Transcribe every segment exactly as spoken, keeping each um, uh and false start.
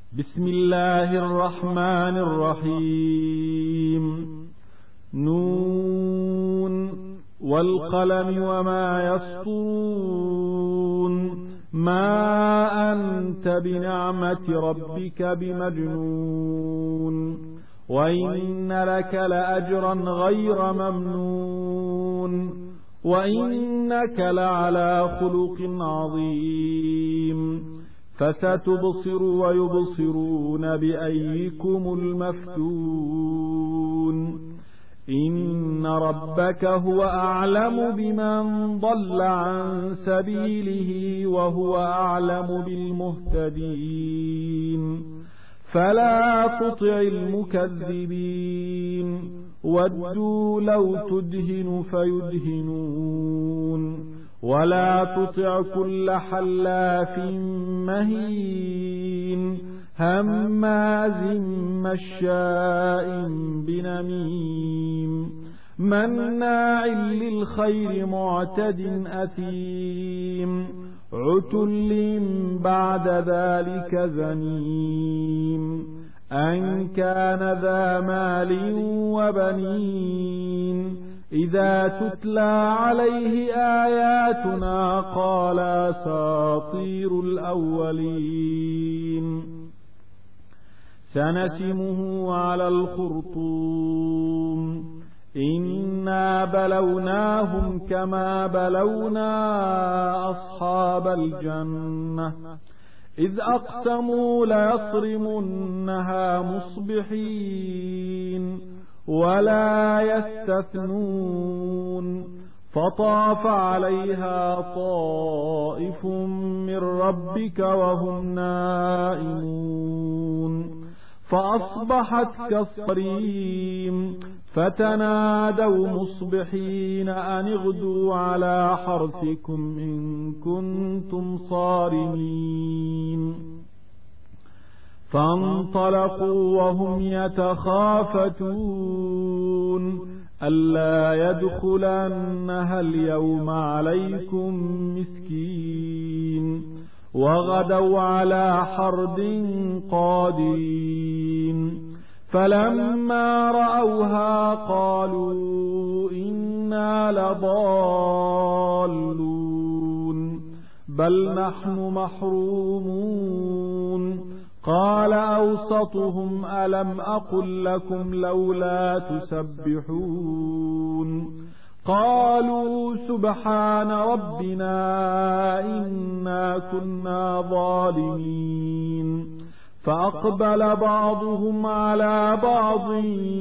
بسم الله الرحمن الرحيم. نون والقلم وما يسطرون ما أنت بنعمة ربك بمجنون وإن لك لأجرا غير ممنون وإنك لعلى خلق عظيم فستبصر ويبصرون بأيكم المفتون إن ربك هو أعلم بمن ضل عن سبيله وهو أعلم بالمهتدين فلا تطع المكذبين ودوا لو تدهن فيدهنون ولا تطع كل حلاف مهين هماز مشاء بنميم مناع للخير معتد أثيم عتل بعد ذلك زنيم أن كان ذا مال وبنين إذا تتلى عليه آياتنا قال أساطير الأولين سنسمه على الخرطوم إنا بلوناهم كما بلونا أصحاب الجنة إذ أقسموا ليصرمنها مصبحين ولا يستثنون فطاف عليها طائف من ربك وهم نائمون فأصبحت كالصريم فتنادوا مصبحين أن اغدوا على حرثكم إن كنتم صارمين فانطلقوا وهم يتخافتون ألا يدخلنها اليوم عليكم مسكين وغدوا على حرد قادرين فلما رأوها قالوا إنا لضالون بل نحن محرومون قال أوسطهم ألم أقل لكم لولا تسبحون قالوا سبحان ربنا إنا كنا ظالمين فأقبل بعضهم على بعض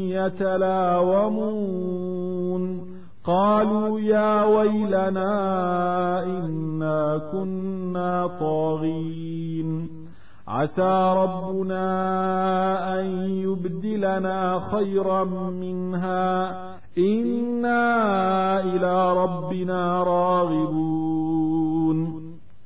يتلاومون قالوا يا ويلنا إنا كنا طاغين عسى ربنا أن يبدلنا خيرا منها إنا إلى ربنا راغبون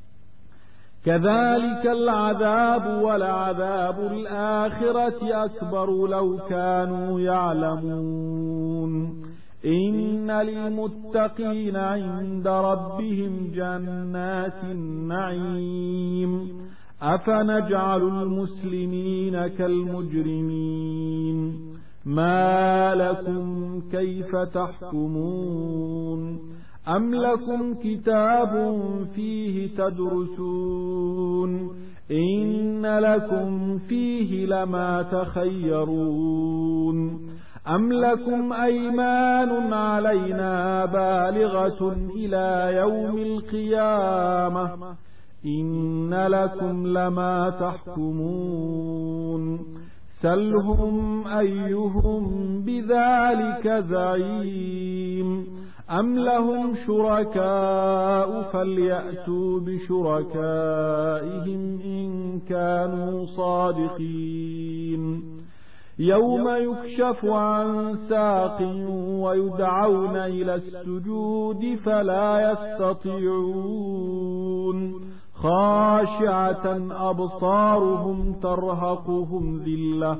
كذلك العذاب ولعذاب الآخرة أكبر لو كانوا يعلمون إن للمتقين عند ربهم جنات النعيم أفنجعل المسلمين كالمجرمين ما لكم كيف تحكمون أم لكم كتاب فيه تدرسون إن لكم فيه لما تخيرون أم لكم أيمان علينا بالغة إلى يوم القيامة إن لكم لما تحكمون سلهم أيهم بذلك زعيم أم لهم شركاء فليأتوا بشركائهم إن كانوا صادقين يوم يكشف عن ساق ويدعون إلى السجود فلا يستطيعون خاشعة أبصارهم ترهقهم ذلة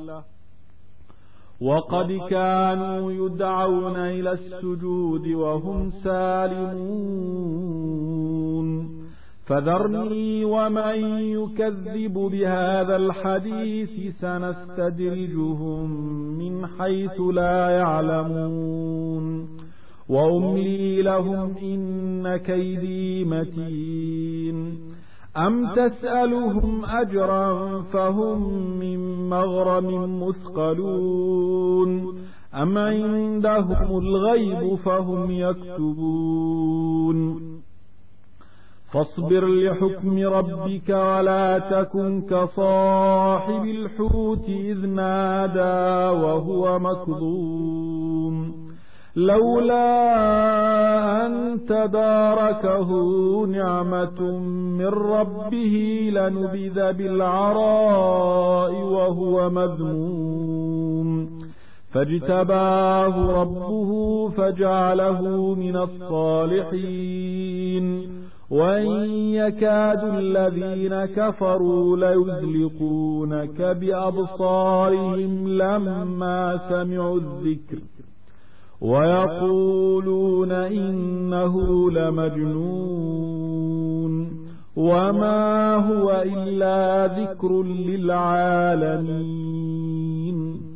وقد كانوا يدعون إلى السجود وهم سالمون فذرني ومن يكذب بهذا الحديث سنستدرجهم من حيث لا يعلمون وأملي لهم إن كيدي متين أم تسألهم أجرا فهم من مغرم مثقلون أم عندهم الغيب فهم يكتبون فاصبر لحكم ربك ولا تكن كصاحب الحوت إذ نادى وهو مكظوم لولا أن تداركه نعمة من ربه لنبذ بالعراء وهو مذموم فاجتباه ربه فجعله من الصالحين وإن يكاد الذين كفروا ليزلقونك بأبصارهم لما سمعوا الذكر ويقولون إنه لمجنون وما هو إلا ذكر للعالمين.